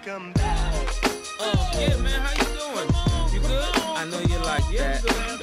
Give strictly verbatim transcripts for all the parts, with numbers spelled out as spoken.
welcome back. Oh, yeah, man, how you doing? You good? I know you like that.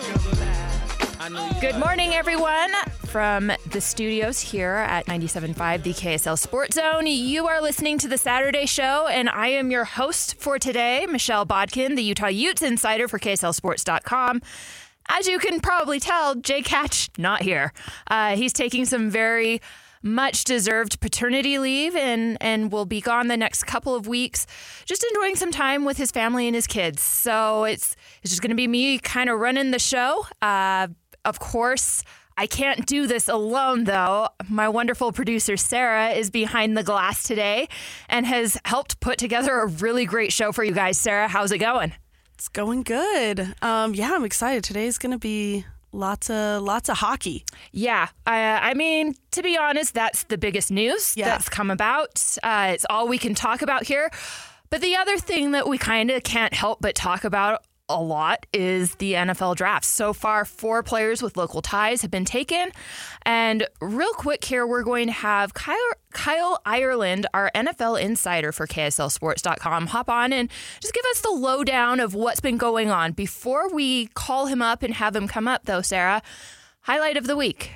I know you Good like morning, that. everyone. From the studios here at ninety-seven point five, the K S L Sports Zone, you are listening to The Saturday Show, and I am your host for today, Michelle Bodkin, the Utah Utes insider for K S L Sports dot com. As you can probably tell, Jay Catch not here. Uh, he's taking some very much-deserved paternity leave and, and will be gone the next couple of weeks, just enjoying some time with his family and his kids. So it's, it's just going to be me kind of running the show. Uh, of course, I can't do this alone, though. My wonderful producer, Sarah, is behind the glass today and has helped put together a really great show for you guys. Sarah, how's it going? It's going good. Um, yeah, I'm excited. Today's going to be lots of lots of hockey. Yeah. I, I mean, to be honest, that's the biggest news Yeah. that's come about. Uh, it's all we can talk about here. But the other thing that we kind of can't help but talk about a lot is the N F L draft. So far, four players with local ties have been taken. And real quick here, we're going to have Kyle, Kyle Ireland, our N F L insider for K S L Sports dot com, hop on and just give us the lowdown of what's been going on. Before we call him up and have him come up, though, Sarah, highlight of the week.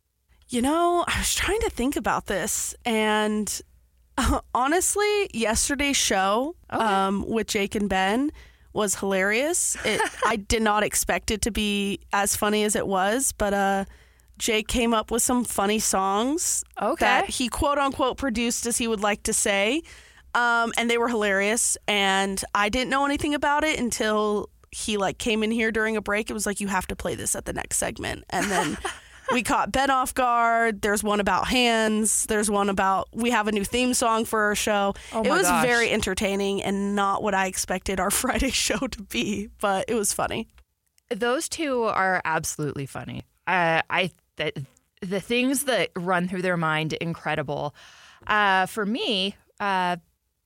You know, I was trying to think about this, and uh, honestly, yesterday's show Okay. um, with Jake and Ben was hilarious. It, I did not expect it to be as funny as it was, but uh, Jake came up with some funny songs Okay. that he quote unquote produced, as he would like to say, um, and they were hilarious. And I didn't know anything about it until he like came in here during a break. It was like, you have to play this at the next segment, and then. We caught Ben off guard. There's one about hands. There's one about we have a new theme song for our show. Oh it my was gosh. very entertaining and not what I expected our Friday show to be, but it was funny. Those two are absolutely funny. Uh, I the, the things that run through their mind, incredible. Uh, for me, uh,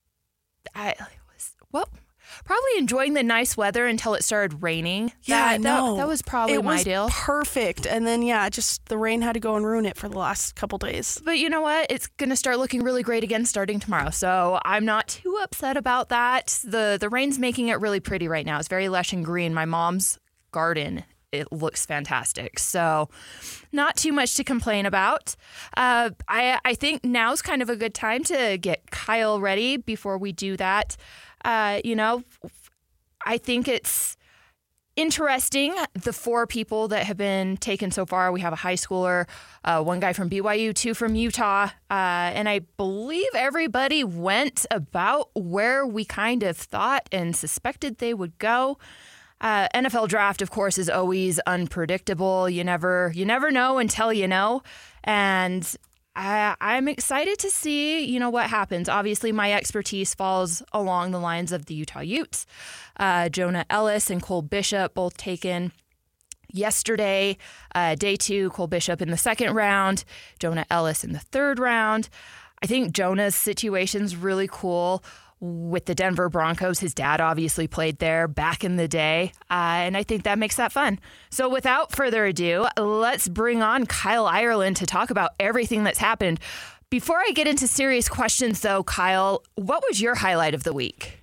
I was well, probably enjoying the nice weather until it started raining. Yeah, I that, know. That, that was probably it my was deal. perfect. And then, yeah, just the rain had to go and ruin it for the last couple days. But you know what? It's going to start looking really great again starting tomorrow. So I'm not too upset about that. The the rain's making it really pretty right now. It's very lush and green. My mom's garden, it looks fantastic. So not too much to complain about. Uh, I, I think now's kind of a good time to get Kyle ready before we do that. Uh, you know, I think it's interesting, the four people that have been taken so far. We have a high schooler, uh, one guy from B Y U, two from Utah, uh, and I believe everybody went about where we kind of thought and suspected they would go. Uh, N F L draft, of course, is always unpredictable. You never, you never know until you know, and I, I'm excited to see, you know, what happens. Obviously, my expertise falls along the lines of the Utah Utes. Uh, Jonah Ellis and Cole Bishop both taken yesterday. Uh, day two, Cole Bishop in the second round, Jonah Ellis in the third round. I think Jonah's situation's really cool with the Denver Broncos. His dad obviously played there back in the day, uh, and I think that makes that fun. So without further ado, let's bring on Kyle Ireland to talk about everything that's happened. Before I get into serious questions, though, Kyle, what was your highlight of the week?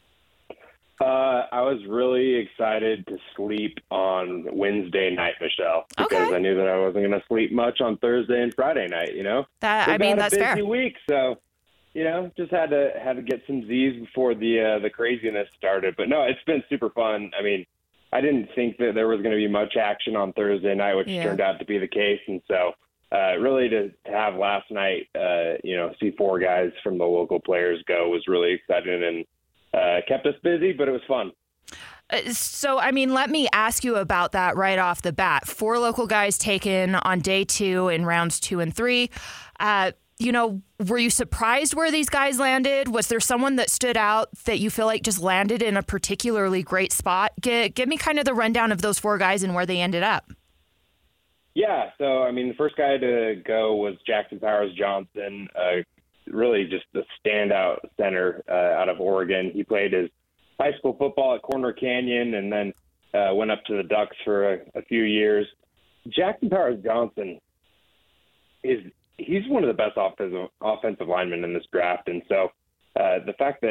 Uh, I was really excited to sleep on Wednesday night, Michelle, because Okay. I knew that I wasn't going to sleep much on Thursday and Friday night, you know? That We've I mean, had that's a fair. busy week, so, you know, just had to had to get some Z's before the uh, the craziness started. But no, it's been super fun. I mean, I didn't think that there was going to be much action on Thursday night, which Yeah. turned out to be the case. And so uh, really to, to have last night, uh, you know, see four guys from the local players go was really exciting and uh, kept us busy, but it was fun. Uh, So, I mean, let me ask you about that right off the bat. Four local guys taken on day two in rounds two and three. Uh, you know, were you surprised where these guys landed? Was there someone that stood out that you feel like just landed in a particularly great spot? Give, give me kind of the rundown of those four guys and where they ended up. Yeah, so, I mean, the first guy to go was Jackson Powers Johnson, uh, really just the standout center uh, out of Oregon. He played his high school football at Corner Canyon and then uh, went up to the Ducks for a, a few years. Jackson Powers Johnson is he's one of the best offensive offensive linemen in this draft, and so uh, the fact that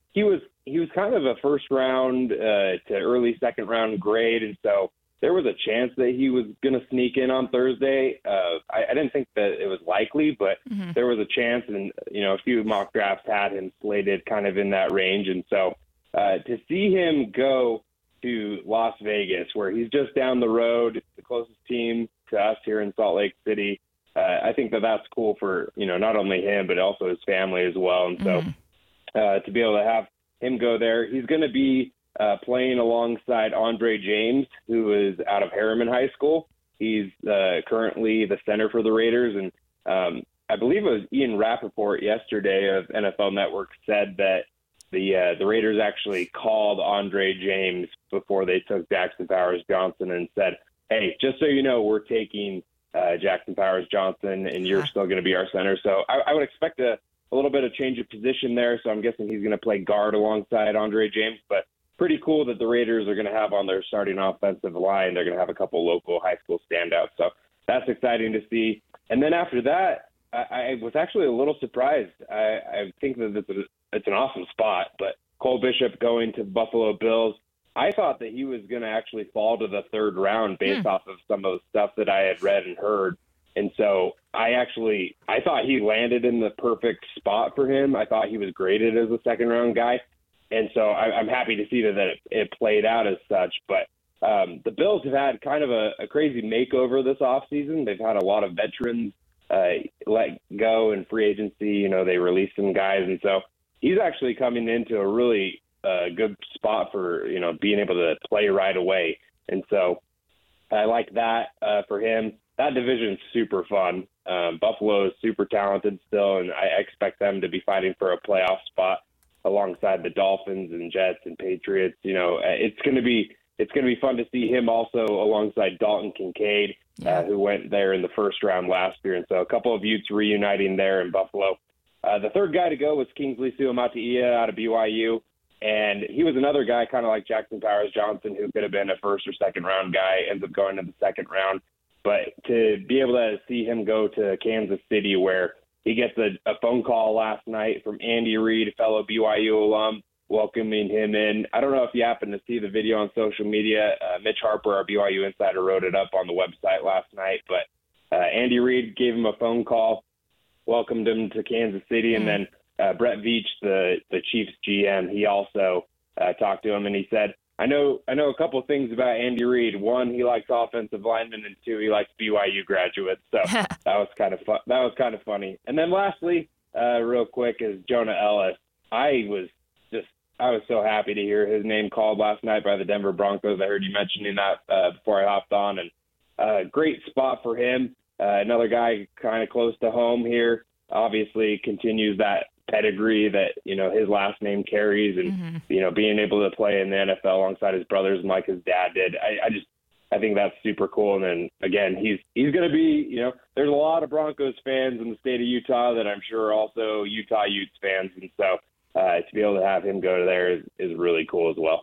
he was he was kind of a first round uh, to early second round grade, and so there was a chance that he was going to sneak in on Thursday. Uh, I, I didn't think that it was likely, but mm-hmm. there was a chance, and you know, a few mock drafts had him slated kind of in that range, and so uh, to see him go to Las Vegas, where he's just down the road, the closest team to us here in Salt Lake City, uh, I think that that's cool for, you know, not only him but also his family as well, and so mm-hmm. uh, to be able to have him go there, he's going to be Uh, playing alongside Andre James, who is out of Harriman High School. He's uh, currently the center for the Raiders. And um, I believe it was Ian Rappaport yesterday of N F L Network said that the uh, the Raiders actually called Andre James before they took Jackson Powers Johnson and said, hey, just so you know, we're taking uh, Jackson Powers Johnson and you're still going to be our center. So I, I would expect a, a little bit of change of position there. So I'm guessing he's going to play guard alongside Andre James. But pretty cool that the Raiders are going to have on their starting offensive line. They're going to have a couple local high school standouts. So that's exciting to see. And then after that, I, I was actually a little surprised. I, I think that it's, a, it's an awesome spot, but Cole Bishop going to Buffalo Bills, I thought that he was going to actually fall to the third round based hmm. off of some of the stuff that I had read and heard. And so I actually, I thought he landed in the perfect spot for him. I thought he was graded as a second round guy. And so I, I'm happy to see that, that it, it played out as such. But um, the Bills have had kind of a, a crazy makeover this offseason. They've had a lot of veterans uh, let go in free agency. You know, they released some guys. And so he's actually coming into a really uh, good spot for, you know, being able to play right away. And so I like that uh, for him. That division's super fun. Um, Buffalo is super talented still, and I expect them to be fighting for a playoff spot alongside the Dolphins and Jets and Patriots. You know, it's going to be it's going to be fun to see him also alongside Dalton Kincaid, yeah. uh, who went there in the first round last year. And so a couple of Utes reuniting there in Buffalo. Uh, the third guy to go was Kingsley Suamataia out of B Y U, and he was another guy kind of like Jackson Powers Johnson, who could have been a first or second round guy, ends up going to the second round. But to be able to see him go to Kansas City, where he gets a, a phone call last night from Andy Reid, a fellow B Y U alum, welcoming him in. I don't know if you happen to see the video on social media. Uh, Mitch Harper, our B Y U insider, wrote it up on the website last night. But uh, Andy Reid gave him a phone call, welcomed him to Kansas City, and then uh, Brett Veach, the, the Chiefs G M, he also uh, talked to him, and he said, I know I know a couple of things about Andy Reid. One, he likes offensive linemen, and two, he likes B Y U graduates. So that was kind of fun. That was kind of funny. And then lastly, uh, real quick, is Jonah Ellis. I was just I was so happy to hear his name called last night by the Denver Broncos. I heard you mentioning that uh, before I hopped on, and uh, great spot for him. Uh, another guy kind of close to home here. Obviously, continues that pedigree that, you know, his last name carries, and mm-hmm. you know, being able to play in the N F L alongside his brothers and like his dad did. I, I just I think that's super cool. And then again, he's he's going to be, you know, there's a lot of Broncos fans in the state of Utah that I'm sure are also Utah Utes fans, and so uh, to be able to have him go there is, is really cool as well.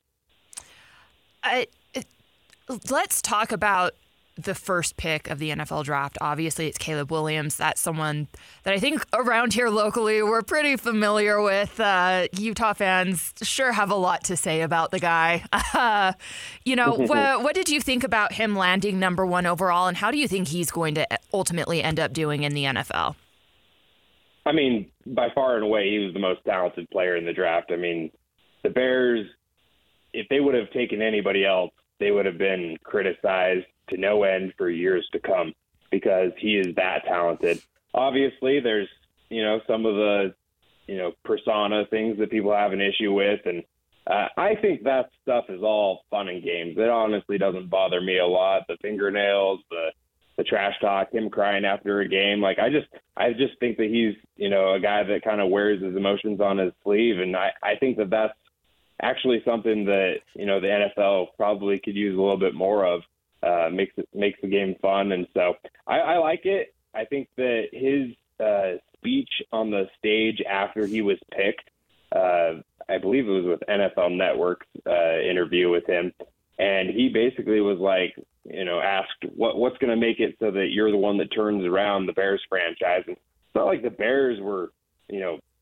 I, it, let's talk about the first pick of the N F L draft. Obviously, it's Caleb Williams. That's someone that I think around here locally we're pretty familiar with. Uh, Utah fans sure have a lot to say about the guy. Uh, you know, wh- what did you think about him landing number one overall, and how do you think he's going to ultimately end up doing in the N F L? I mean, by far and away, he was the most talented player in the draft. I mean, the Bears, if they would have taken anybody else, they would have been criticized to no end for years to come, because he is that talented. Obviously, there's, you know, some of the, you know, persona things that people have an issue with. And uh, I think that stuff is all fun and games. It honestly doesn't bother me a lot. The fingernails, the, the trash talk, him crying after a game. Like, I just, I just think that he's, you know, a guy that kind of wears his emotions on his sleeve. And I, I think that that's actually something that, you know, the N F L probably could use a little bit more of. Uh, makes it makes the game fun, and so I, I like it. I think that his uh, speech on the stage after he was picked, uh, I believe it was with N F L Network's uh, interview with him, and he basically was like, you know, asked what what's going to make it so that you're the one that turns around the Bears franchise. And it's not like the Bears were, you know,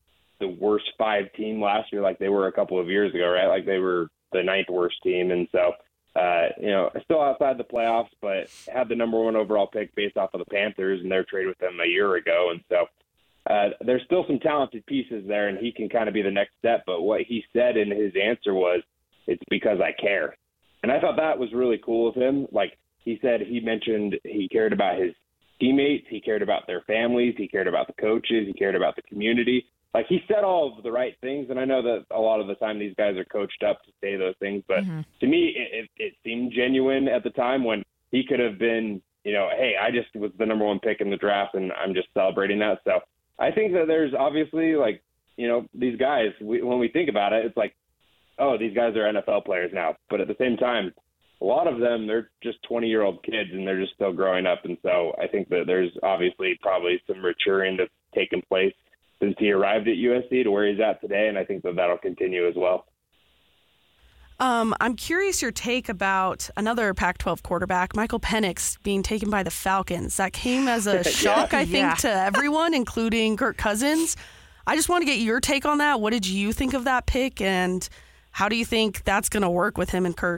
the worst five team last year like they were a couple of years ago, right? Like they were the ninth worst team. And so, uh, you know, still outside the playoffs, but had the number one overall pick based off of the Panthers and their trade with them a year ago. And so uh, there's still some talented pieces there, and he can kind of be the next step. But what he said in his answer was, it's because I care. And I thought that was really cool of him. Like he said, he mentioned he cared about his teammates, he cared about their families, he cared about the coaches, he cared about the community. Like he said all of the right things, and I know that a lot of the time these guys are coached up to say those things, but mm-hmm. to me it, it, it seemed genuine at the time when he could have been, you know, hey, I just was the number one pick in the draft and I'm just celebrating that. So I think that there's obviously like, you know, these guys, we, when we think about it, it's like, oh, these guys are N F L players now. But at the same time, a lot of them, they're just twenty-year-old kids, and they're just still growing up. And so I think that there's obviously probably some maturing that's taken place since he arrived at U S C to where he's at today, and I think that that'll continue as well. Um, I'm curious your take about another Pac twelve quarterback, Michael Penix, being taken by the Falcons. That came as a shock, yeah. I think, yeah. to everyone, including Kirk Cousins. I just want to get your take on that. What did you think of that pick, and how do you think that's going to work with him and Kurt?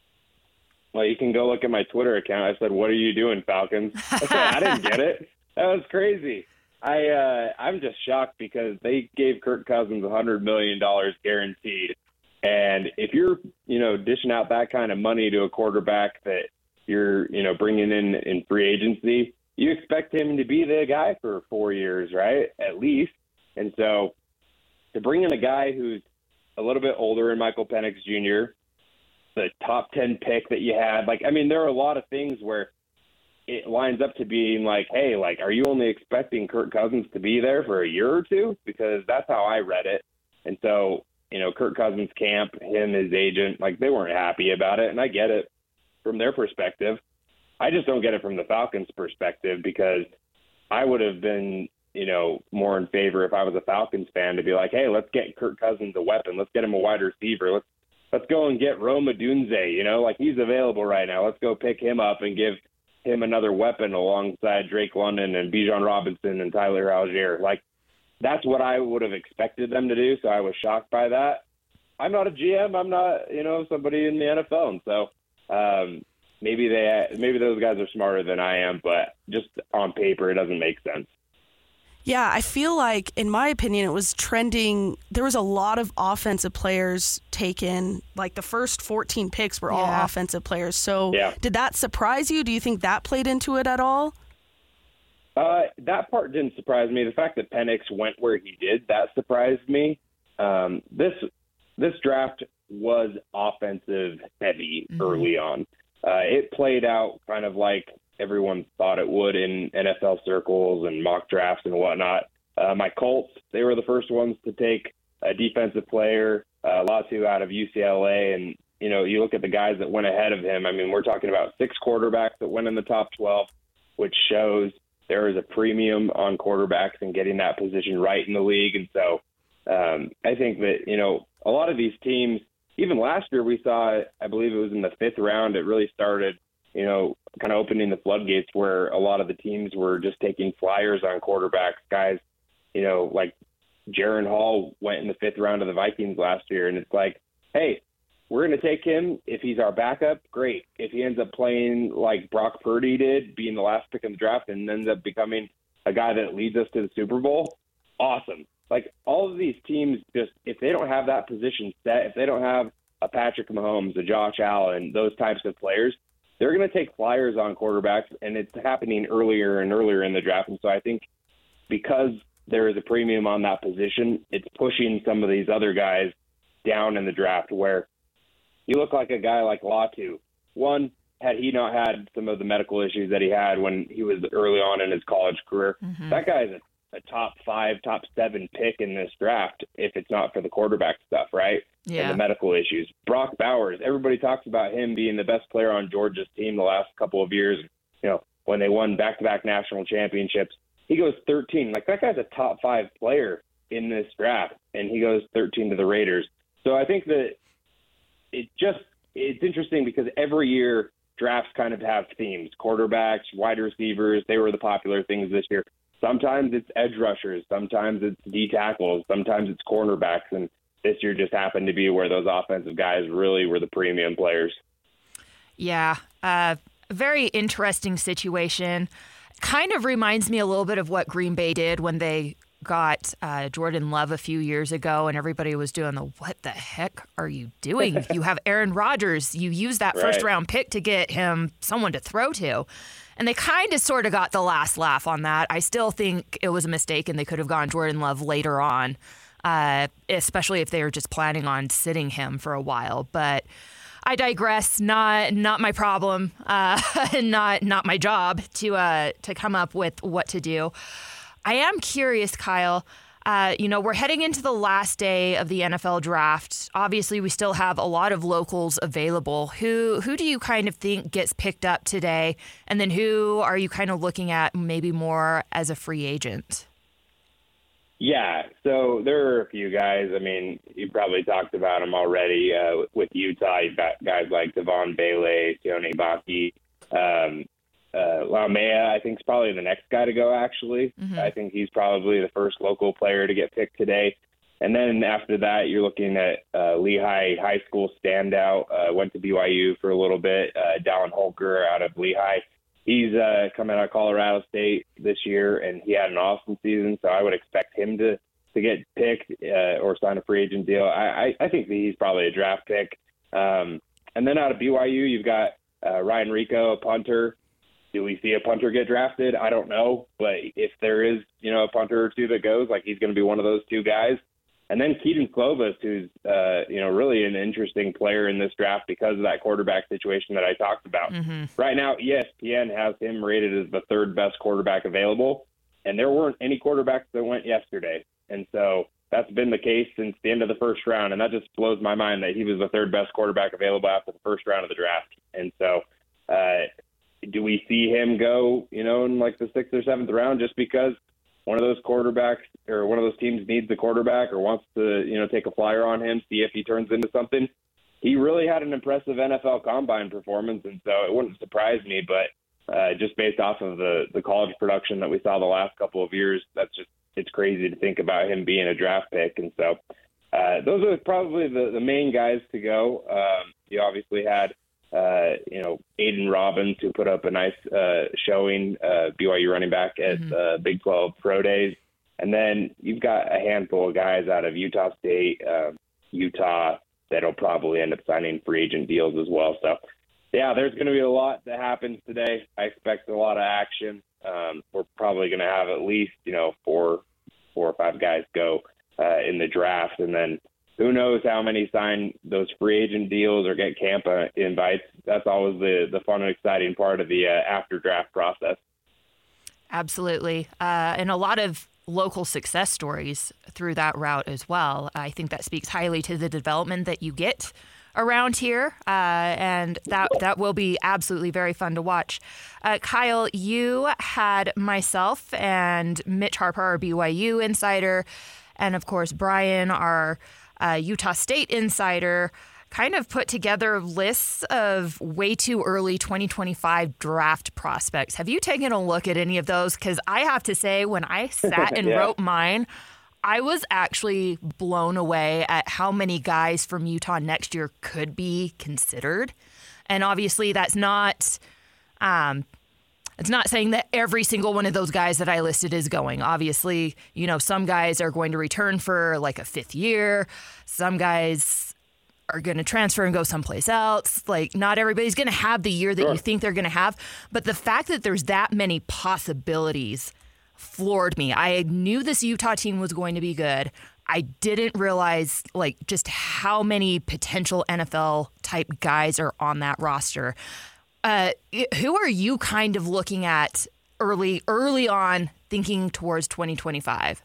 Well, you can go look at my Twitter account. I said, "What are you doing, Falcons?" I said, I didn't get it. That was crazy. I, uh, I'm just shocked because they gave Kirk Cousins one hundred million dollars guaranteed. And if you're, you know, dishing out that kind of money to a quarterback that you're, you know, bringing in in free agency, you expect him to be the guy for four years, right? At least. And so to bring in a guy who's a little bit older in Michael Penix Junior, the top ten pick that you had. Like, I mean, there are a lot of things where it lines up to being like, hey, like, are you only expecting Kirk Cousins to be there for a year or two? Because that's how I read it. And so, you know, Kirk Cousins' camp, him, his agent, like, they weren't happy about it. And I get it from their perspective. I just don't get it from the Falcons' perspective, because I would have been, you know, more in favor if I was a Falcons fan to be like, hey, let's get Kirk Cousins a weapon. Let's get him a wide receiver. Let's Let's go and get Rome Odunze, you know, like he's available right now. Let's go pick him up and give him another weapon alongside Drake London and Bijan Robinson and Tyler Algier. Like, that's what I would have expected them to do, so I was shocked by that. I'm not a G M. I'm not, you know, somebody in the N F L, and so um, maybe they, maybe those guys are smarter than I am, but just on paper, it doesn't make sense. Yeah, I feel like, in my opinion, it was trending. There was a lot of offensive players taken. Like the first fourteen picks were all yeah. offensive players. So yeah. did that surprise you? Do you think that played into it at all? Uh, that part didn't surprise me. The fact that Penix went where he did, that surprised me. Um, this this draft was offensive heavy mm-hmm. early on. Uh, it played out kind of like everyone thought it would in N F L circles and mock drafts and whatnot. Uh, my Colts, they were the first ones to take a defensive player, uh, Latu out of U C L A. And, you know, you look at the guys that went ahead of him. I mean, we're talking about six quarterbacks that went in the top twelve, which shows there is a premium on quarterbacks and getting that position right in the league. And so um, I think that, you know, a lot of these teams, even last year we saw, I believe it was in the fifth round, it really started, you know, kind of opening the floodgates where a lot of the teams were just taking flyers on quarterbacks. Guys, you know, like Jaren Hall went in the fifth round of the Vikings last year, and it's like, hey, we're going to take him. If he's our backup, great. If he ends up playing like Brock Purdy did, being the last pick in the draft, and ends up becoming a guy that leads us to the Super Bowl, awesome. Like, all of these teams, just if they don't have that position set, if they don't have a Patrick Mahomes, a Josh Allen, those types of players, they're going to take flyers on quarterbacks, and it's happening earlier and earlier in the draft. And so I think because there is a premium on that position, it's pushing some of these other guys down in the draft, where you look like a guy like Latu. One, had he not had some of the medical issues that he had when he was early on in his college career, mm-hmm. that guy is a, a top five, top seven pick in this draft if it's not for the quarterback stuff, right? Yeah. And the medical issues. Brock Bowers, everybody talks about him being the best player on Georgia's team the last couple of years. You know, when they won back-to-back national championships, he goes thirteen. Like, that guy's a top five player in this draft, and he goes thirteen to the Raiders. So I think that it just it's interesting because every year drafts kind of have themes. Quarterbacks, wide receivers, they were the popular things this year. sometimes it's edge rushers, sometimes it's D tackles, sometimes it's cornerbacks, and this year just happened to be where those offensive guys really were the premium players. Yeah, uh, very interesting situation. Kind of reminds me a little bit of what Green Bay did when they got uh, Jordan Love a few years ago, and everybody was doing the, what the heck are you doing? You have Aaron Rodgers. You use that Right. first round pick to get him someone to throw to. And they kind of sort of got the last laugh on that. I still think it was a mistake, and they could have gone Jordan Love later on, uh, especially if they were just planning on sitting him for a while. But I digress. Not not my problem, uh, not not my job to uh, to come up with what to do. I am curious, Kyle. Uh, you know, we're heading into the last day of the N F L draft. Obviously, we still have a lot of locals available. Who who do you kind of think gets picked up today? And then who are you kind of looking at maybe more as a free agent? Yeah, so there are a few guys. I mean, you probably talked about them already. Uh, with Utah, you've got guys like Devon Bailey, Sione Baki. Um, uh, Laumea, I think, is probably the next guy to go, actually. Mm-hmm. I think he's probably the first local player to get picked today. And then after that, you're looking at uh, Lehigh High School standout, uh, went to B Y U for a little bit, uh, Dallin Holker out of Lehigh. He's uh, coming out of Colorado State this year, and he had an awesome season, so I would expect him to, to get picked uh, or sign a free agent deal. I, I, I think that he's probably a draft pick. Um, and then out of B Y U, you've got uh, Ryan Rico, a punter. Do we see a punter get drafted? I don't know, but if there is, you know, a punter or two that goes, like he's going to be one of those two guys. And then Keaton Clovis, who's, uh, you know, really an interesting player in this draft because of that quarterback situation that I talked about. Mm-hmm. Right now, E S P N has him rated as the third best quarterback available, and there weren't any quarterbacks that went yesterday. And so that's been the case since the end of the first round, and that just blows my mind that he was the third best quarterback available after the first round of the draft. And so uh, do we see him go, you know, in like the sixth or seventh round just because one of those quarterbacks or one of those teams needs the quarterback or wants to, you know, take a flyer on him, see if he turns into something? He really had an impressive N F L combine performance, and so it wouldn't surprise me, but uh, just based off of the, the college production that we saw the last couple of years, that's just, it's crazy to think about him being a draft pick. And so uh, those are probably the, the main guys to go. Um, you obviously had, uh, you know, Aiden Robbins, who put up a nice uh, showing, uh, B Y U running back at mm-hmm. uh, Big twelve Pro Days. And then you've got a handful of guys out of Utah State, uh, Utah, that'll probably end up signing free agent deals as well. So, yeah, there's going to be a lot that happens today. I expect a lot of action. Um, we're probably going to have at least, you know, four, four or five guys go uh, in the draft. And then who knows how many sign those free agent deals or get camp uh, invites. That's always the, the fun and exciting part of the uh, after draft process. Absolutely. Uh, and a lot of local success stories through that route as well. I think that speaks highly to the development that you get around here, uh, and that that will be absolutely very fun to watch. Uh, Kyle, you had myself and Mitch Harper, our B Y U insider, and of course Brian, our uh, Utah State insider, kind of put together lists of way too early twenty twenty-five draft prospects. Have you taken a look at any of those? Because I have to say, when I sat and yeah. wrote mine, I was actually blown away at how many guys from Utah next year could be considered. And obviously that's not um, it's not saying that every single one of those guys that I listed is going. Obviously, you know, some guys are going to return for like a fifth year. Some guys are going to transfer and go someplace else. Like, not everybody's going to have the year that sure. you think they're going to have. But the fact that there's that many possibilities floored me. I knew this Utah team was going to be good. I didn't realize like just how many potential N F L type guys are on that roster. Uh, who are you kind of looking at early, early on, thinking towards twenty twenty-five?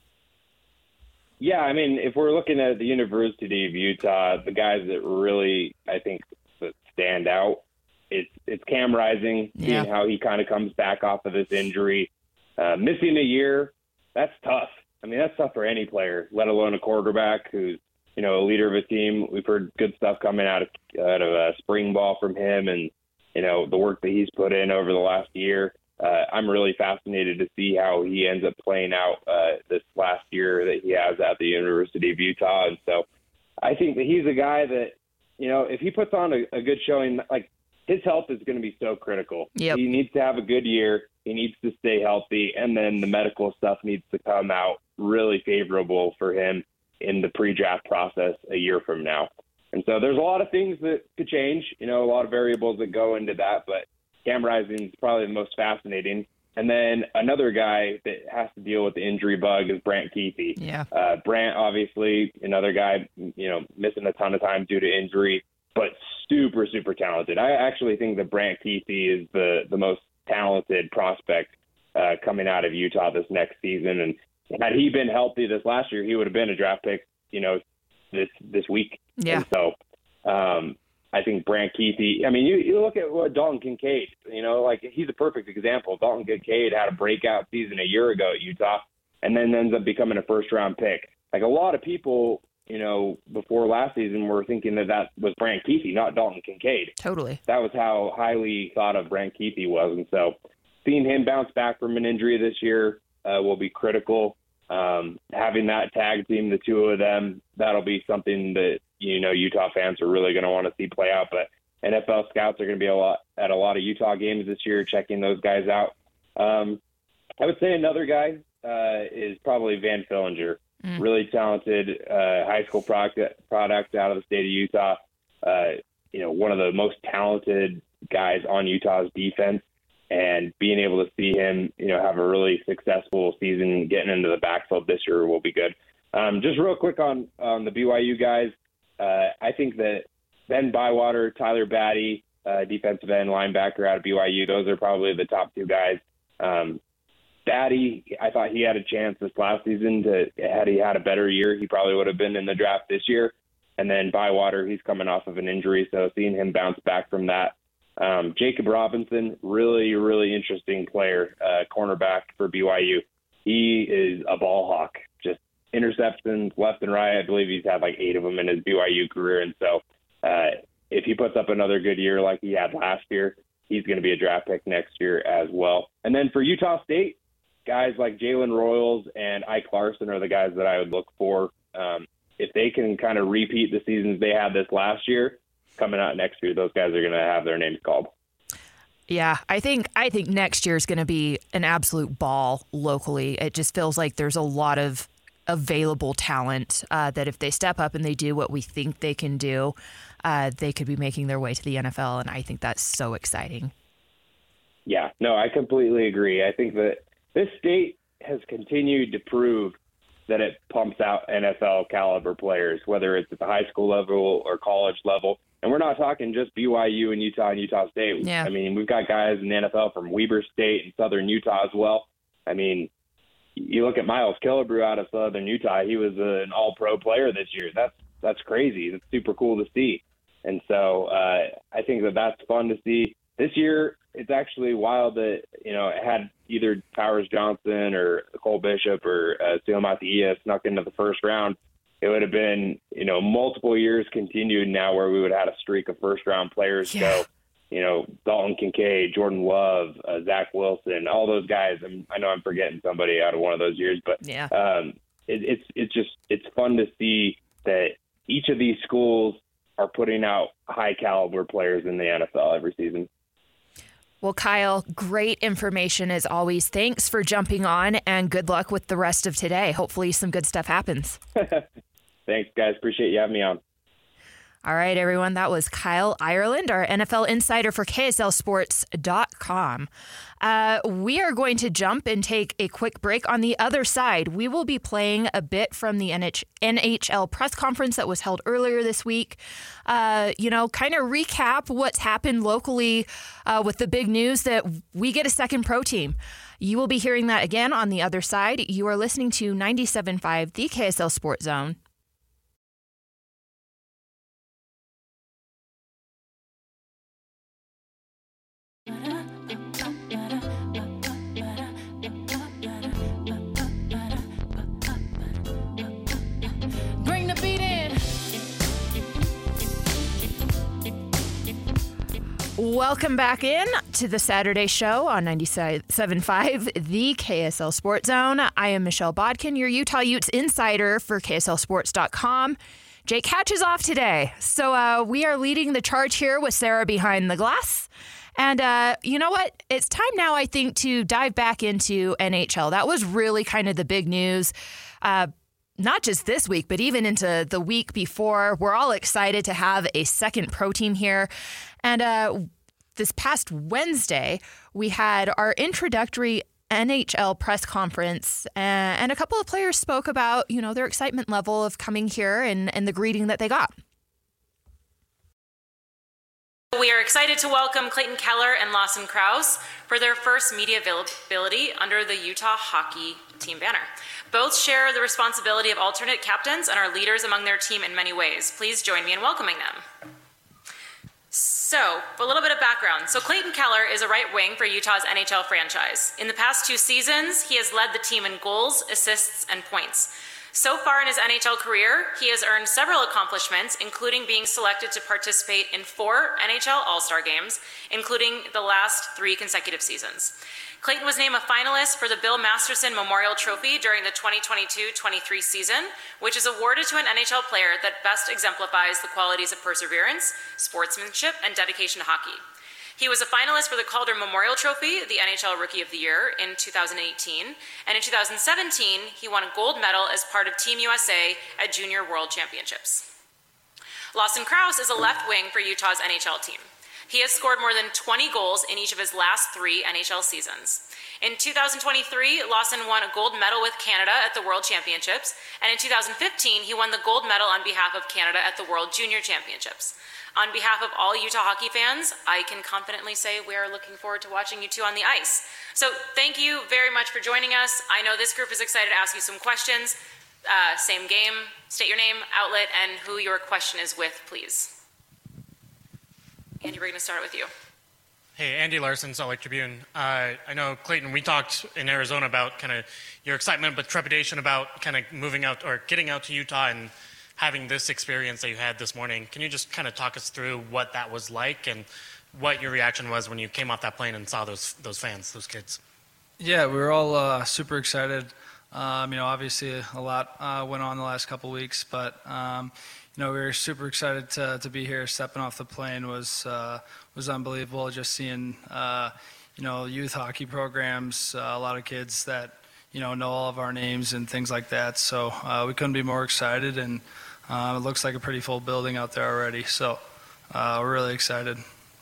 Yeah, I mean, if we're looking at the University of Utah, the guys that really, I think, that stand out, it's it's Cam Rising, yeah. seeing how he kind of comes back off of this injury. Uh, missing a year, that's tough. I mean, that's tough for any player, let alone a quarterback who's, you know, a leader of a team. We've heard good stuff coming out of out of uh, spring ball from him, and you know the work that he's put in over the last year. uh, I'm really fascinated to see how he ends up playing out uh, this last year that he has at the University of Utah. And so I think that he's a guy that, you know, if he puts on a, a good showing, like his health is going to be so critical. Yep. He needs to have a good year. He needs to stay healthy. And then the medical stuff needs to come out really favorable for him in the pre-draft process a year from now. And so there's a lot of things that could change, you know, a lot of variables that go into that, but Cam Rising is probably the most fascinating. And then another guy that has to deal with the injury bug is Brant Kuithe. Yeah. Uh, Brant, obviously, another guy, you know, missing a ton of time due to injury, but super, super talented. I actually think that Brant Kuithe is the, the most talented prospect uh, coming out of Utah this next season. And had he been healthy this last year, he would have been a draft pick, you know, this this week. Yeah. And so um, I think Brant Kuithe, I mean, you, you look at what Dalton Kincaid, you know, like he's a perfect example. Dalton Kincaid had a breakout season a year ago at Utah and then ends up becoming a first round pick. Like a lot of people, you know, before last season were thinking that that was Brant Kuithe, not Dalton Kincaid. Totally. That was how highly thought of Brant Kuithe was. And so seeing him bounce back from an injury this year uh, will be critical. Um, having that tag team, the two of them, that'll be something that, you know, Utah fans are really going to want to see play out. But N F L scouts are going to be a lot at a lot of Utah games this year, checking those guys out. Um, I would say another guy uh, is probably Van Fillinger. Mm. Really talented uh, high school product, product out of the state of Utah. Uh, you know, one of the most talented guys on Utah's defense. And being able to see him, you know, have a really successful season getting into the backfield this year will be good. Um, just real quick on, on the B Y U guys, uh, I think that Ben Bywater, Tyler Batty, uh, defensive end linebacker out of B Y U, those are probably the top two guys. Um, Batty, I thought he had a chance this last season to, had he had a better year, he probably would have been in the draft this year. And then Bywater, he's coming off of an injury, so seeing him bounce back from that. Um, Jacob Robinson, really, really interesting player, uh, cornerback for B Y U. He is a ball hawk, just interceptions left and right. I believe he's had like eight of them in his B Y U career. And so uh, if he puts up another good year like he had last year, he's going to be a draft pick next year as well. And then for Utah State, guys like Jalen Royals and Ike Larson are the guys that I would look for. Um, if they can kind of repeat the seasons they had this last year, coming out next year, those guys are going to have their names called. Yeah, I think I think next year is going to be an absolute ball locally. It just feels like there's a lot of available talent uh, that if they step up and they do what we think they can do, uh, they could be making their way to the N F L, and I think that's so exciting. Yeah, no, I completely agree. I think that this state has continued to prove that it pumps out N F L caliber players, whether it's at the high school level or college level. And we're not talking just B Y U and Utah and Utah State. Yeah. I mean, we've got guys in the N F L from Weber State and Southern Utah as well. I mean, you look at Miles Killebrew out of Southern Utah. He was an all-pro player this year. That's that's crazy. That's super cool to see. And so uh, I think that that's fun to see. This year, it's actually wild that, you know, it had either Powers Johnson or Cole Bishop or uh, Suamataia snuck into the first round. It would have been, you know, multiple years continued now where we would have had a streak of first-round players Yeah. go. You know, Dalton Kincaid, Jordan Love, uh, Zach Wilson, all those guys. I'm, I know I'm forgetting somebody out of one of those years, but Yeah. um, it, it's it's just it's fun to see that each of these schools are putting out high-caliber players in the N F L every season. Well, Kyle, great information as always. Thanks for jumping on, and good luck with the rest of today. Hopefully some good stuff happens. Thanks, guys. Appreciate you having me on. All right, everyone. That was Kyle Ireland, our N F L insider for K S L Sports dot com. Uh, we are going to jump and take a quick break. On the other side, we will be playing a bit from the N H L press conference that was held earlier this week. Uh, you know, kind of recap what's happened locally uh, with the big news that we get a second pro team. You will be hearing that again on the other side. You are listening to ninety-seven point five, the K S L Sports Zone. Bring the beat in. Welcome back in to the Saturday Show on ninety-seven point five, the K S L Sports Zone. I am Michelle Bodkin, your Utah Utes insider for K S L sports dot com. Jake Hatch is off today, so uh, we are leading the charge here with Sarah behind the glass. And uh, you know what? It's time now, I think, to dive back into N H L. That was really kind of the big news. Uh, Not just this week, but even into the week before. We're all excited to have a second pro team here. And uh, this past Wednesday, we had our introductory N H L press conference, and, and a couple of players spoke about, you know, their excitement level of coming here and, and the greeting that they got. We are excited to welcome Clayton Keller and Lawson Krause for their first media availability under the Utah Hockey Team banner. Both share the responsibility of alternate captains and are leaders among their team in many ways. Please join me in welcoming them. So, a little bit of background. So Clayton Keller is a right wing for Utah's N H L franchise. In the past two seasons, he has led the team in goals, assists, and points. So far in his N H L career, he has earned several accomplishments, including being selected to participate in four N H L All-Star games, including the last three consecutive seasons. Clayton was named a finalist for the Bill Masterson Memorial Trophy during the twenty twenty-two twenty-three season, which is awarded to an N H L player that best exemplifies the qualities of perseverance, sportsmanship, and dedication to hockey. He was a finalist for the Calder Memorial Trophy, the N H L Rookie of the Year, in two thousand eighteen, and in two thousand seventeen, he won a gold medal as part of Team U S A at Junior World Championships. Lawson Krause is a left wing for Utah's N H L team. He has scored more than twenty goals in each of his last three N H L seasons. In two thousand twenty-three, Lawson won a gold medal with Canada at the World Championships, and in two thousand fifteen, he won the gold medal on behalf of Canada at the World Junior Championships. On behalf of all Utah hockey fans, I can confidently say we are looking forward to watching you two on the ice. So thank you very much for joining us. I know this group is excited to ask you some questions. Uh, same game, state your name, outlet, and who your question is with, please. Andy, we're going to start with you. Hey, Andy Larson, Salt Lake Tribune. Uh, I know, Clayton, we talked in Arizona about kind of your excitement but trepidation about kind of moving out or getting out to Utah and having this experience that you had this morning. Can you just kind of talk us through what that was like and what your reaction was when you came off that plane and saw those those fans, those kids? Yeah, we were all uh, super excited. Um, you know, obviously a lot uh, went on the last couple weeks, but um, you know, we were super excited to to be here. Stepping off the plane was uh, was unbelievable. Just seeing uh, you know, youth hockey programs, uh, a lot of kids that you know know all of our names and things like that. So uh, we couldn't be more excited, and uh, it looks like a pretty full building out there already. So uh, we're really excited.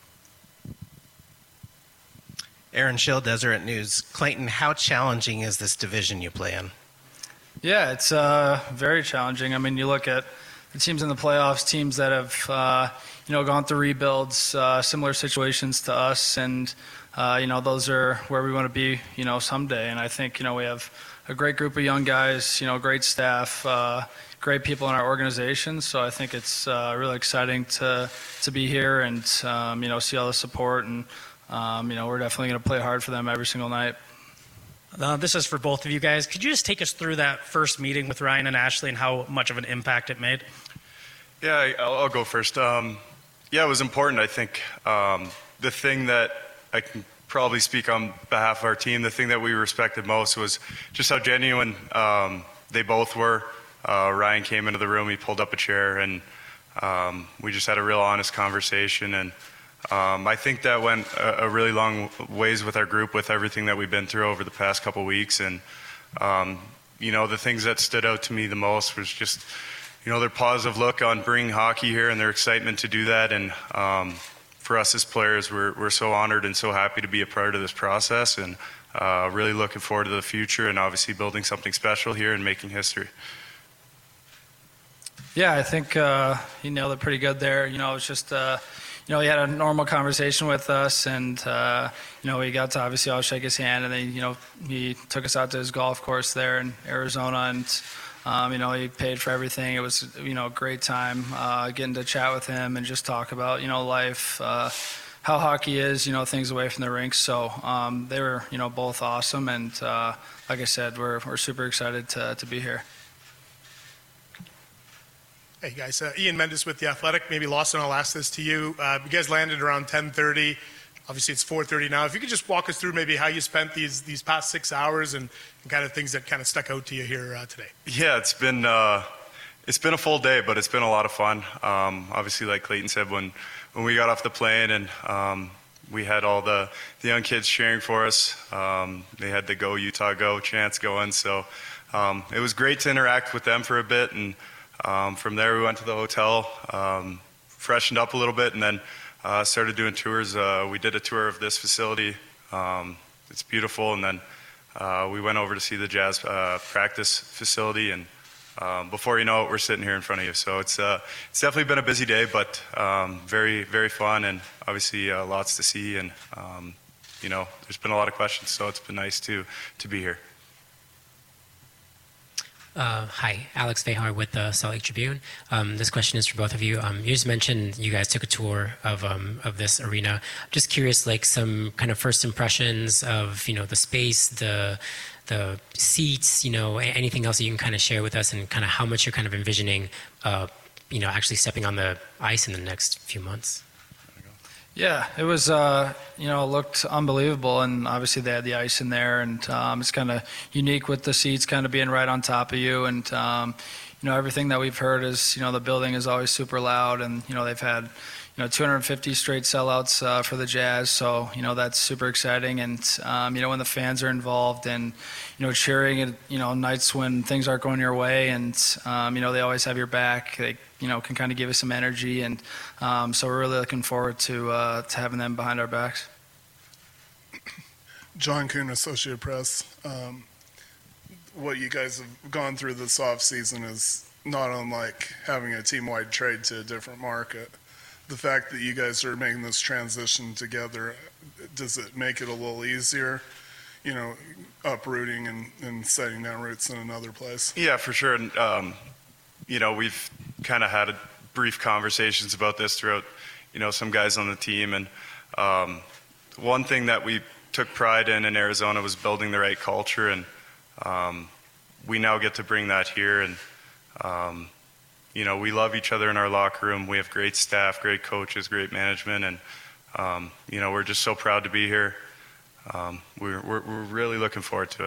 Aaron Schill, Deseret News. Clayton, how challenging is this division you play in? Yeah, it's uh, very challenging. I mean, you look at the teams in the playoffs, teams that have uh, you know gone through rebuilds, uh, similar situations to us, and uh, you know those are where we want to be, you know, someday. And I think you know we have a great group of young guys, you know, great staff, uh, great people in our organization. So I think it's uh, really exciting to to be here and um, you know see all the support, and um, you know we're definitely going to play hard for them every single night. Uh, this is for both of you guys. Could you just take us through that first meeting with Ryan and Ashley and how much of an impact it made? Yeah, I'll, I'll go first. Um, yeah, it was important. I think um, the thing that I can probably speak on behalf of our team, the thing that we respected most was just how genuine um, they both were. Uh, Ryan came into the room, he pulled up a chair, and um, we just had a real honest conversation. And um, I think that went a, a really long ways with our group, with everything that we've been through over the past couple weeks. And um, you know, the things that stood out to me the most was just, you know, their positive look on bringing hockey here and their excitement to do that. And um, for us as players, we're we're so honored and so happy to be a part of this process, and uh, really looking forward to the future and obviously building something special here and making history. Yeah, I think uh, he nailed it pretty good there. You know, it was just, uh, you know, he had a normal conversation with us, and, uh, you know, we got to obviously all shake his hand, and then, you know, he took us out to his golf course there in Arizona, and, um, you know, he paid for everything. It was, you know, a great time uh, getting to chat with him and just talk about, you know, life, uh, how hockey is, you know, things away from the rinks. So um, they were, you know, both awesome, and uh, like I said, we're we're super excited to to be here. Hey guys, uh, Ian Mendes with The Athletic. Maybe Lawson, I'll ask this to you. Uh, you guys landed around ten thirty. obviously it's four thirty now. If you could just walk us through maybe how you spent these these past six hours and, and kind of things that kind of stuck out to you here uh, today. Yeah, it's been uh, it's been a full day, but it's been a lot of fun. Um, obviously, like Clayton said, when when we got off the plane and um, we had all the, the young kids cheering for us, um, they had the Go Utah Go chants going. So um, it was great to interact with them for a bit, and um, from there we went to the hotel, um, freshened up a little bit, and then uh, started doing tours. Uh, we did a tour of this facility. Um, it's beautiful, and then uh, we went over to see the Jazz uh, practice facility, and um, before you know it, we're sitting here in front of you. So it's uh, it's definitely been a busy day, but um, very very fun, and obviously uh, lots to see, and um, you know there's been a lot of questions, so it's been nice to to be here. Uh, hi, Alex Vehar with the Salt Lake Tribune. Um, this question is for both of you. Um, you just mentioned you guys took a tour of um, of this arena. Just curious, like some kind of first impressions of you know the space, the the seats, you know, anything else that you can kind of share with us, and kind of how much you're kind of envisioning, uh, you know, actually stepping on the ice in the next few months. Yeah, it was, uh, you know, it looked unbelievable, and obviously they had the ice in there, and um, it's kind of unique with the seats kind of being right on top of you, and, um, you know, everything that we've heard is, you know, the building is always super loud, and, you know, they've had, you know, two hundred fifty straight sellouts uh, for the Jazz, so, you know, that's super exciting, and, um, you know, when the fans are involved and, you know, cheering at, you know, nights when things aren't going your way, and, um, you know, they always have your back, they, you know, can kind of give us some energy, and um, so we're really looking forward to uh, to having them behind our backs. John Kuhn, Associated Press. Um, what you guys have gone through this off season is not unlike having a team-wide trade to a different market. The fact that you guys are making this transition together, does it make it a little easier, you know, uprooting and, and setting down roots in another place? Yeah, for sure. And, um, you know, we've kind of had a brief conversations about this throughout, you know, some guys on the team. And um, one thing that we took pride in in Arizona was building the right culture. And um, we now get to bring that here. And, um, you know, we love each other in our locker room. We have great staff, great coaches, great management. And, um, you know, we're just so proud to be here. Um, we're, we're, we're really looking forward to it.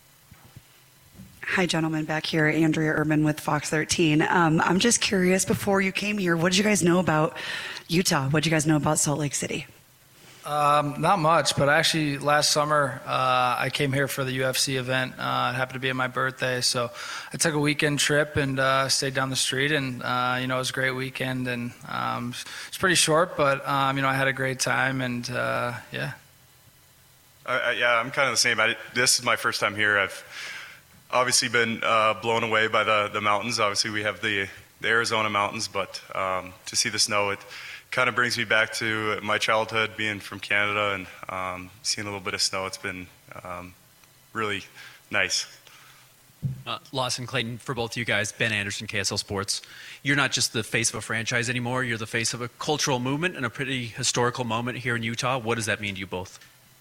Hi, gentlemen. Back here, Andrea Urban with Fox thirteen. Um, I'm just curious, before you came here, what did you guys know about Utah? What did you guys know about Salt Lake City? Um, not much, but actually last summer uh, I came here for the U F C event. Uh, it happened to be on my birthday, so I took a weekend trip and uh, stayed down the street, and uh, you know it was a great weekend, and um, it's pretty short, but um, you know I had a great time, and uh, yeah. I, I, yeah, I'm kind of the same. I, this is my first time here. I've obviously been uh, blown away by the, the mountains. Obviously, we have the, the Arizona mountains, but um, to see the snow, it kind of brings me back to my childhood, being from Canada, and um, seeing a little bit of snow. It's been um, really nice. Uh, Lawson, Clayton, for both of you guys, Ben Anderson, K S L Sports. You're not just the face of a franchise anymore. You're the face of a cultural movement and a pretty historical moment here in Utah. What does that mean to you both?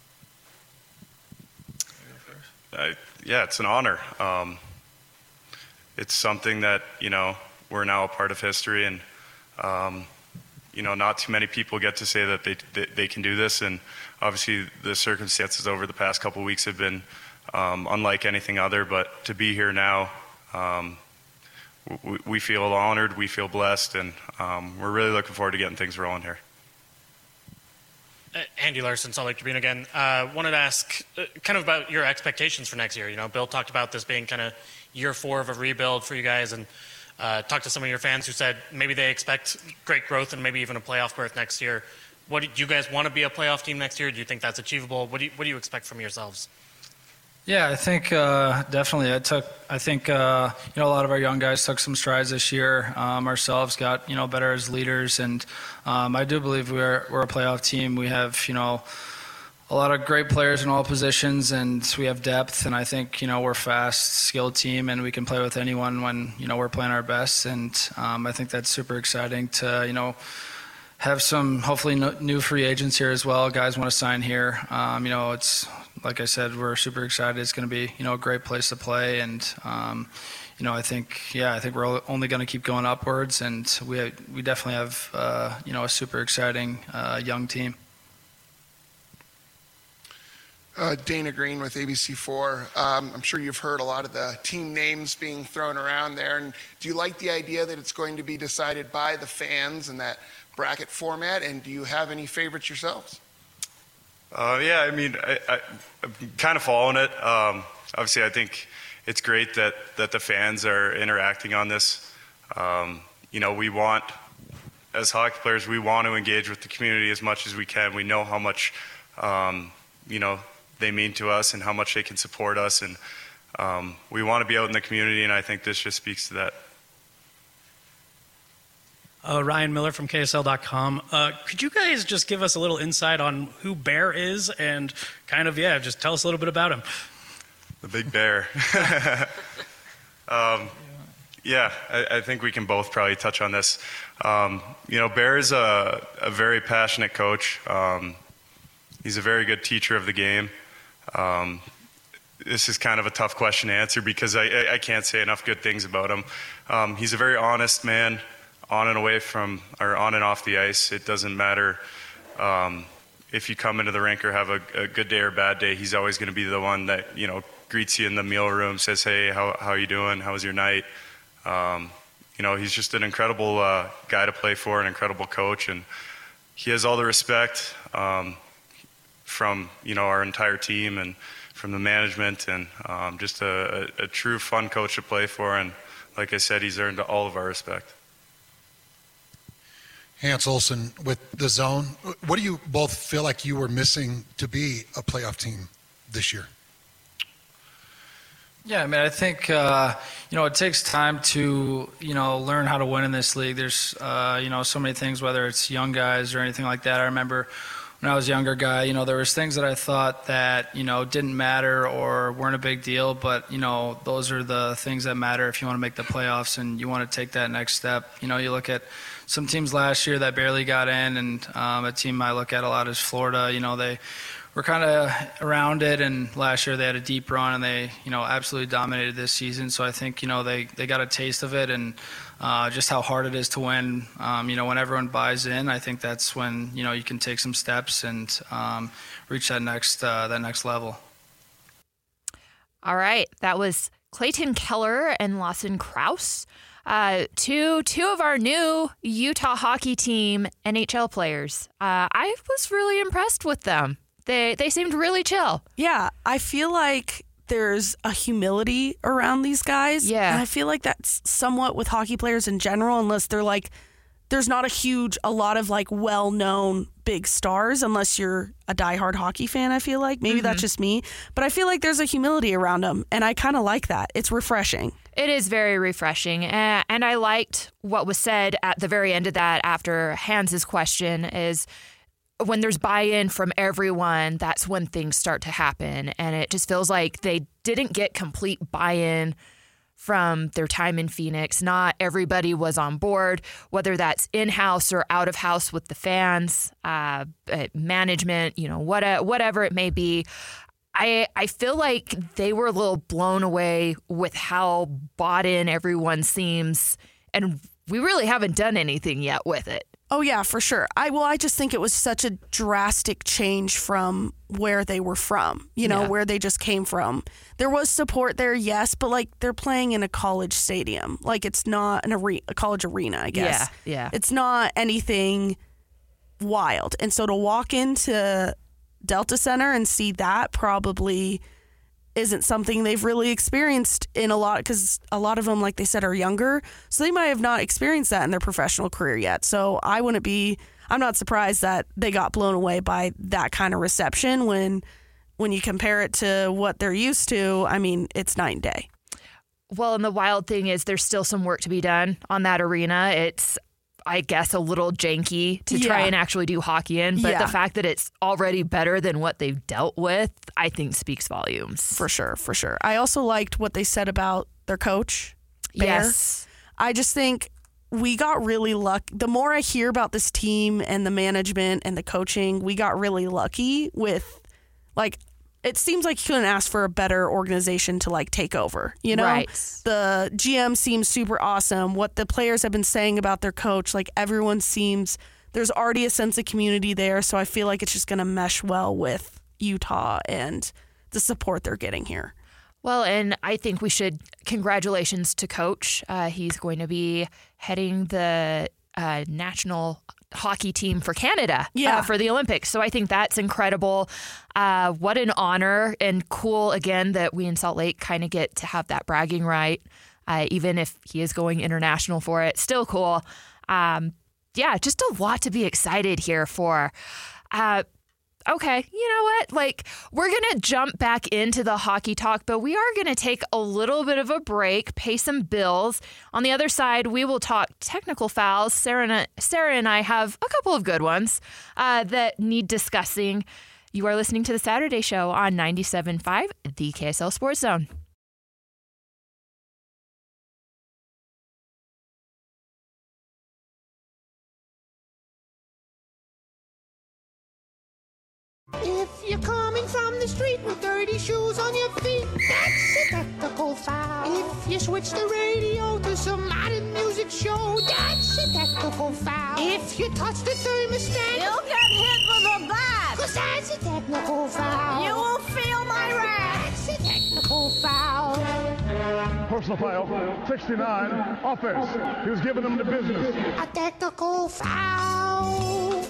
I, yeah, it's an honor. Um, it's something that, you know, we're now a part of history, and, um, you know, not too many people get to say that they, they, they can do this. And obviously the circumstances over the past couple of weeks have been um, unlike anything other, but to be here now, um, we, we feel honored, we feel blessed, and um, we're really looking forward to getting things rolling here. Uh, Andy Larson, Salt Lake Tribune again. Uh, wanted to ask uh, kind of about your expectations for next year. You know, Bill talked about this being kind of year four of a rebuild for you guys, and uh, talked to some of your fans who said maybe they expect great growth and maybe even a playoff berth next year. What do you guys want to be a playoff team next year? Do you think that's achievable? What do you, what do you expect from yourselves? Yeah, I think uh, definitely. I took. I think uh, you know a lot of our young guys took some strides this year. Um, ourselves got you know better as leaders, and um, I do believe we're we're a playoff team. We have you know a lot of great players in all positions, and we have depth. And I think you know we're a fast, skilled team, and we can play with anyone when you know we're playing our best. And um, I think that's super exciting to you know. have some hopefully no, new free agents here as well. Guys want to sign here. Um, you know, it's like I said, we're super excited. It's going to be you know a great place to play, and um, you know I think yeah I think we're only going to keep going upwards, and we we definitely have uh, you know a super exciting uh, young team. Uh, Dana Green with A B C four. Um, I'm sure you've heard a lot of the team names being thrown around there. And do you like the idea that it's going to be decided by the fans in that bracket format? And do you have any favorites yourselves? Uh, yeah, I mean, I, I, I'm kind of following it. Um, obviously, I think it's great that, that the fans are interacting on this. Um, you know, we want, as hockey players, we want to engage with the community as much as we can. We know how much, um, you know, they mean to us and how much they can support us. And um, we want to be out in the community, and I think this just speaks to that. Uh, Ryan Miller from K S L dot com. Uh, could you guys just give us a little insight on who Bear is and kind of, yeah, just tell us a little bit about him? The Big Bear. um, yeah, I, I think we can both probably touch on this. Um, you know, Bear is a, a very passionate coach. Um, he's a very good teacher of the game. Um, this is kind of a tough question to answer because I, I, I can't say enough good things about him. Um, he's a very honest man. On and away from, or on and off the ice. It doesn't matter um, if you come into the rink or have a, a good day or bad day. He's always going to be the one that, you know, greets you in the meal room, says, hey, how how are you doing? How was your night? Um, you know, he's just an incredible uh, guy to play for, an incredible coach, and he has all the respect um, from, you know, our entire team and from the management, and um, just a, a, a true fun coach to play for. And like I said, he's earned all of our respect. Hans Olsen with the Zone. What do you both feel like you were missing to be a playoff team this year? Yeah, I mean, I think, uh, you know, it takes time to, you know, learn how to win in this league. There's, uh, you know, so many things, whether it's young guys or anything like that. I remember when I was a younger guy, you know, there was things that I thought that, you know, didn't matter or weren't a big deal, but, you know, those are the things that matter if you want to make the playoffs and you want to take that next step. You know, you look at some teams last year that barely got in, and um, a team I look at a lot is Florida. You know, they were kind of around it, and last year they had a deep run, and they, you know, absolutely dominated this season. So I think, you know, they, they got a taste of it, and uh, just how hard it is to win. Um, you know, when everyone buys in, I think that's when, you know, you can take some steps and um, reach that next uh, that next level. All right, that was Clayton Keller and Lawson Krause. Uh, two two of our new Utah hockey team N H L players. Uh, I was really impressed with them. They they seemed really chill. Yeah, I feel like there's a humility around these guys. Yeah. And I feel like that's somewhat with hockey players in general, unless they're like, there's not a huge, a lot of like well-known big stars, unless you're a diehard hockey fan, I feel like. Maybe mm-hmm. that's just me. But I feel like there's a humility around them, and I kind of like that. It's refreshing. It is very refreshing. Uh, and I liked what was said at the very end of that after Hans's question is when there's buy-in from everyone, that's when things start to happen. And it just feels like they didn't get complete buy-in from their time in Phoenix. Not everybody was on board, whether that's in-house or out-of-house with the fans, uh, management, you know, what, whatever it may be. I I feel like they were a little blown away with how bought in everyone seems, and we really haven't done anything yet with it. Oh yeah, for sure. I well, I just think it was such a drastic change from where they were from, you know, Yeah. where they just came from. There was support there, yes, but like they're playing in a college stadium. Like it's not an arena, a college arena, I guess. Yeah, yeah. It's not anything wild. And so to walk into Delta Center and see that probably isn't something they've really experienced in a lot, because a lot of them, like they said, are younger. So they might have not experienced that in their professional career yet. So I wouldn't be, I'm not surprised that they got blown away by that kind of reception when, when you compare it to what they're used to. I mean, it's night and day. Well, and the wild thing is there's still some work to be done on that arena. It's, I guess, a little janky to try Yeah. and actually do hockey in, but Yeah. the fact that it's already better than what they've dealt with, I think speaks volumes. For sure, for sure. I also liked what they said about their coach, Bear. Yes. I just think we got really lucky. The more I hear about this team and the management and the coaching, we got really lucky with, like, it seems like you couldn't ask for a better organization to like take over, you know? Right. The G M seems super awesome. What the players have been saying about their coach, like everyone seems, there's already a sense of community there. So I feel like it's just going to mesh well with Utah and the support they're getting here. Well, and I think we should congratulations to Coach. Uh, he's going to be heading the uh, national hockey team for Canada yeah. uh, for the Olympics. So I think that's incredible. Uh, what an honor and cool, again, that we in Salt Lake kind of get to have that bragging right, uh, even if he is going international for it. Still cool. Um, yeah, just a lot to be excited here for. Uh, Okay, you know what? Like, we're going to jump back into the hockey talk, but we are going to take a little bit of a break, pay some bills. On the other side, we will talk technical fouls. Sarah and, Sarah and I have a couple of good ones uh, that need discussing. You are listening to The Saturday Show on ninety-seven point five, the K S L Sports Zone. If you're coming from the street with dirty shoes on your feet, that's a technical foul. If you switch the radio to some modern music show, that's a technical foul. If you touch the thermostat, you'll get hit with a bat. Cause that's a technical foul. You will feel my wrath. That's a technical foul. Personal foul, sixty-nine, offense. He was giving them the business. A technical foul.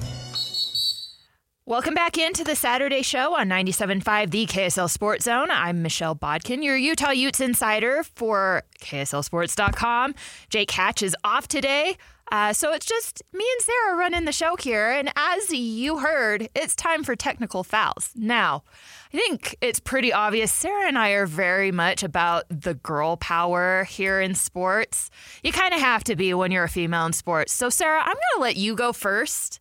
Welcome back into the Saturday Show on ninety-seven point five, the K S L Sports Zone. I'm Michelle Bodkin, your Utah Utes insider for K S L sports dot com. Jake Hatch is off today, uh, so it's just me and Sarah running the show here. And as you heard, it's time for technical fouls. Now, I think it's pretty obvious Sarah and I are very much about the girl power here in sports. You kind of have to be when you're a female in sports. So, Sarah, I'm going to let you go first.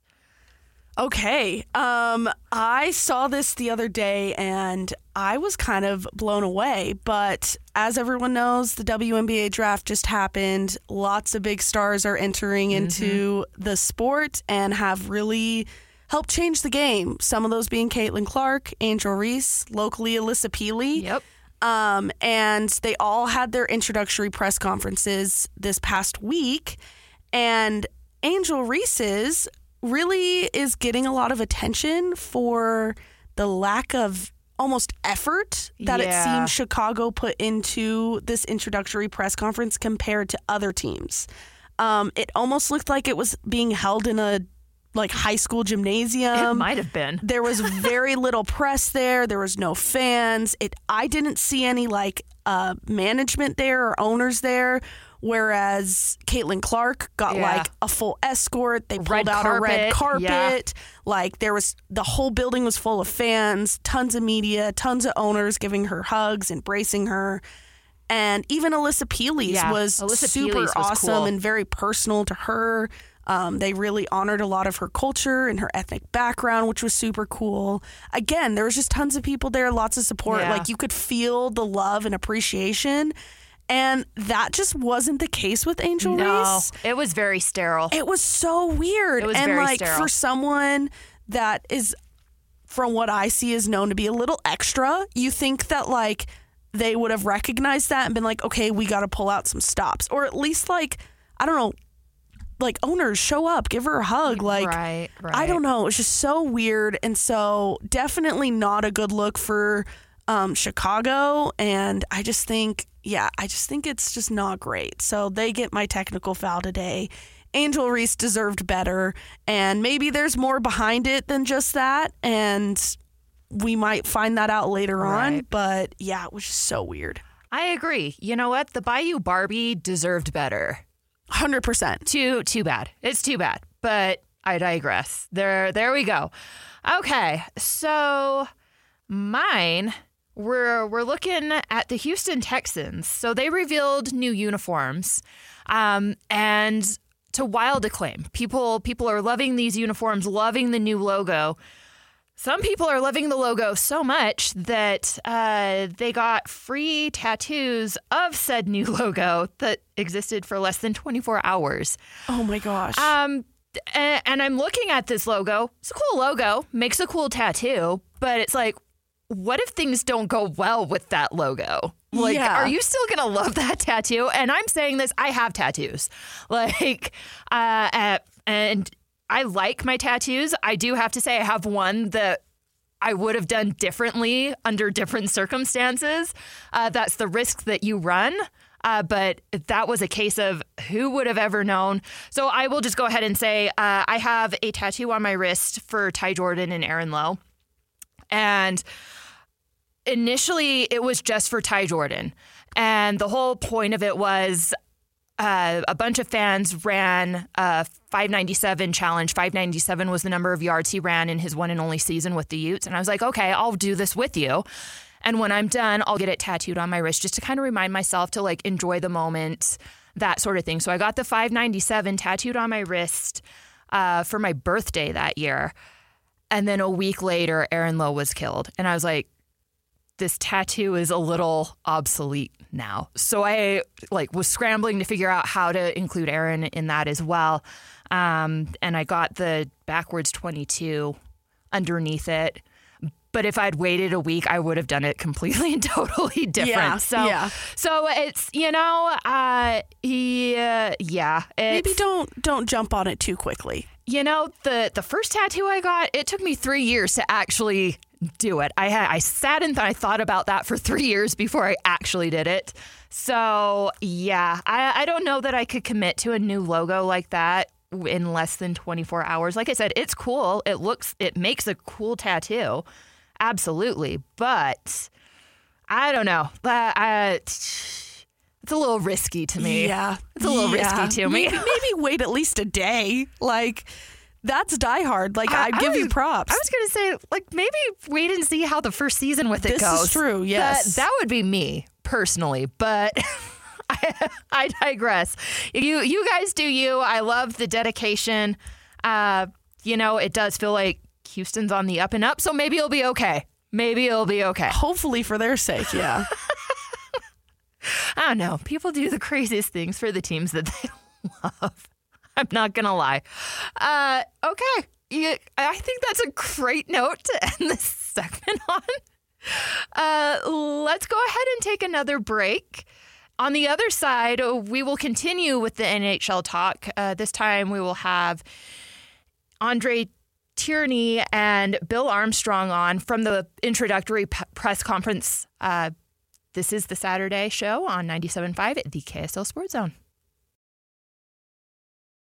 Okay. Um, I saw this the other day and I was kind of blown away. But as everyone knows, the W N B A draft just happened. Lots of big stars are entering mm-hmm. into the sport and have really helped change the game. Some of those being Caitlin Clark, Angel Reese, locally Alyssa Peely. Yep. Um, and they all had their introductory press conferences this past week. And Angel Reese's really is getting a lot of attention for the lack of almost effort that Yeah. it seems Chicago put into this introductory press conference compared to other teams. Um, it almost looked like it was being held in a like high school gymnasium. It might have been. There was very little press there. There was no fans. It. I didn't see any like uh, management there or owners there. Whereas Caitlin Clark got Yeah. like a full escort. They pulled Red out a red carpet, carpet. yeah. Like there was the whole building was full of fans, tons of media, tons of owners giving her hugs, embracing her. And even Alyssa Peely's Yeah, was Alyssa super Peely's was awesome cool. and very personal to her. Um, they really honored a lot of her culture and her ethnic background, which was super cool. Again, there was just tons of people there, lots of support. Yeah. Like you could feel the love and appreciation. And that just wasn't the case with Angel No, Reese. it was very sterile. It was so weird. It was and very like sterile. for someone that is, from what I see, is known to be a little extra, you think that like they would have recognized that and been like, okay, we got to pull out some stops. Or at least like, I don't know, like owners show up, give her a hug. Like, right, right. I don't know. It was just so weird. And so definitely not a good look for um, Chicago. And I just think, yeah, I just think it's just not great. So they get my technical foul today. Angel Reese deserved better. And maybe there's more behind it than just that. And we might find that out later on. Right. But yeah, it was just so weird. I agree. You know what? The Bayou Barbie deserved better. one hundred percent. Too too bad. It's too bad. But I digress. There there we go. Okay. So mine, we're we're looking at the Houston Texans. So they revealed new uniforms. Um, and to wild acclaim. People people are loving these uniforms, loving the new logo. Some people are loving the logo so much that uh, they got free tattoos of said new logo that existed for less than twenty-four hours. Oh my gosh. Um, and, and I'm looking at this logo. It's a cool logo, makes a cool tattoo, but it's like, what if things don't go well with that logo? Like, Yeah. are you still going to love that tattoo? And I'm saying this, I have tattoos. Like, uh, uh, and I like my tattoos. I do have to say I have one that I would have done differently under different circumstances. Uh, that's the risk that you run. Uh, but that was a case of who would have ever known. So I will just go ahead and say uh, I have a tattoo on my wrist for Ty Jordan and Aaron Lowe. And initially it was just for Ty Jordan. And the whole point of it was uh, a bunch of fans ran a five ninety-seven challenge. five ninety-seven was the number of yards he ran in his one and only season with the Utes. And I was like, okay, I'll do this with you. And when I'm done, I'll get it tattooed on my wrist just to kind of remind myself to like enjoy the moment, that sort of thing. So I got the five ninety-seven tattooed on my wrist uh, for my birthday that year. And then a week later, Aaron Lowe was killed. And I was like, this tattoo is a little obsolete now. So I like was scrambling to figure out how to include Aaron in that as well. Um, and I got the backwards twenty-two underneath it. But if I'd waited a week, I would have done it completely and totally different. Yeah, so, yeah. so it's, you know, uh, yeah, yeah. Maybe don't don't jump on it too quickly. You know, the the first tattoo I got, it took me three years to actually do it. I had I sat and th- I thought about that for three years before I actually did it. So yeah, I, I don't know that I could commit to a new logo like that in less than twenty-four hours. Like I said, it's cool. It looks, it makes a cool tattoo. Absolutely. But I don't know. Uh, I, it's a little risky to me. Yeah. It's a little yeah. risky to me. Maybe, maybe wait at least a day. Like, that's Die Hard. Like, I, I give was, you props. I was going to say, like, maybe wait and see how the first season with it this goes. This is true, yes. That, that would be me, personally. But I, I digress. You, you guys do you. I love the dedication. Uh, you know, it does feel like Houston's on the up and up, so maybe it'll be okay. Maybe it'll be okay. Hopefully for their sake, yeah. I don't know. People do the craziest things for the teams that they love. I'm not going to lie. Uh, okay. You, I think that's a great note to end this segment on. Uh, let's go ahead and take another break. On the other side, we will continue with the N H L talk. Uh, this time we will have Andre Tierney and Bill Armstrong on from the introductory p- press conference. Uh, this is the Saturday show on ninety-seven point five at the K S L Sports Zone.